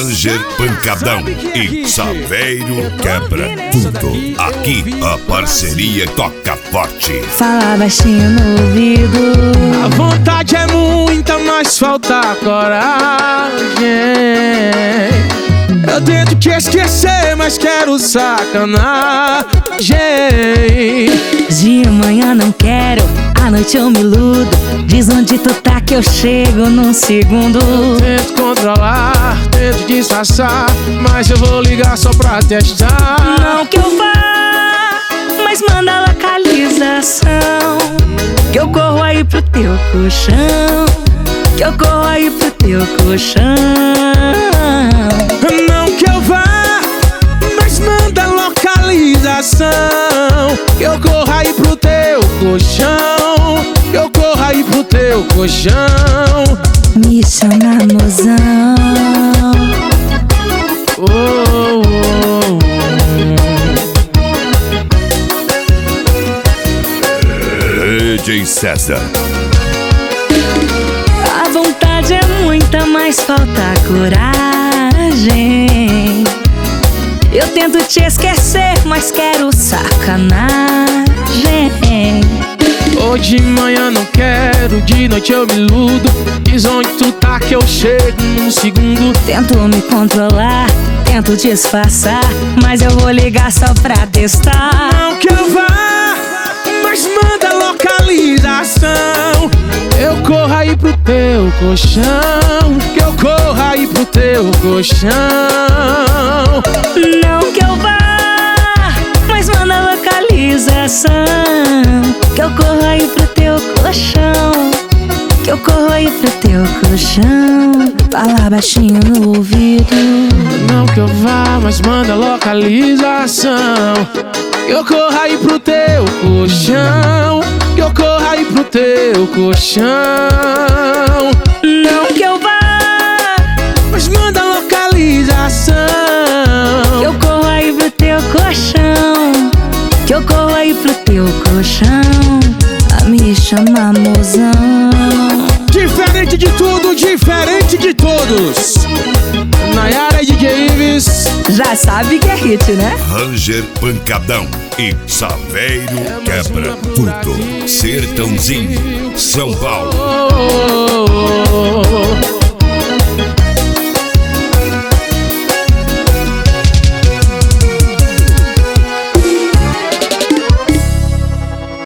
Ranger Pancadão e Saveiro quebra tudo. Aqui a parceria toca forte. Fala baixinho no ouvido. A vontade é muita, mas falta coragem. Eu tento te esquecer, mas quero sacanagem. De manhã não quero, à noite eu me iludo. Diz onde tu tá que eu chego num segundo. Tento controlar, tento disfarçar, mas eu vou ligar só pra testar. Não que eu vá, mas manda a localização, que eu corro aí pro teu colchão, que eu corro aí pro teu colchão. Não que eu vá, mas manda a localização, que eu corro aí pro teu colchão, que eu corro aí pro teu colchão. Me chama mozão. Oh, oh, oh. DJ César. A vontade é muita, mas falta coragem. Eu tento te esquecer, mas quero sacanagem. Hoje de manhã não quero, de noite eu me iludo. Diz onde tu tá que eu chego num segundo. Tento me controlar, tento disfarçar, mas eu vou ligar só pra testar. Não que eu vá, mas manda a localização, eu corro aí pro teu colchão, que eu corro aí pro teu colchão. Não que eu vá, mas manda a localização, que eu corro aí pro teu colchão, que eu corro aí pro teu colchão. Fala baixinho no ouvido. Não que eu vá, mas manda a localização, que eu corro aí pro teu colchão, que eu corro aí pro teu colchão. Não que eu vá, mas manda a localização, que eu corro aí pro teu colchão, que eu corro aí pro teu colchão. A me chama mozão. Diferente de tudo, diferente de todos. Nayara e DJ Ives. Já sabe que é hit, né? Ranger Pancadão e Saveiro quebra tudo. Sertãozinho, São Paulo. Oh, oh, oh, oh.